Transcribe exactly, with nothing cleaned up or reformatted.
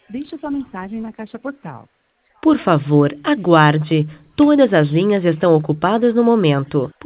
Deixe sua mensagem na caixa postal. Por favor, aguarde. Todas as linhas estão ocupadas no momento.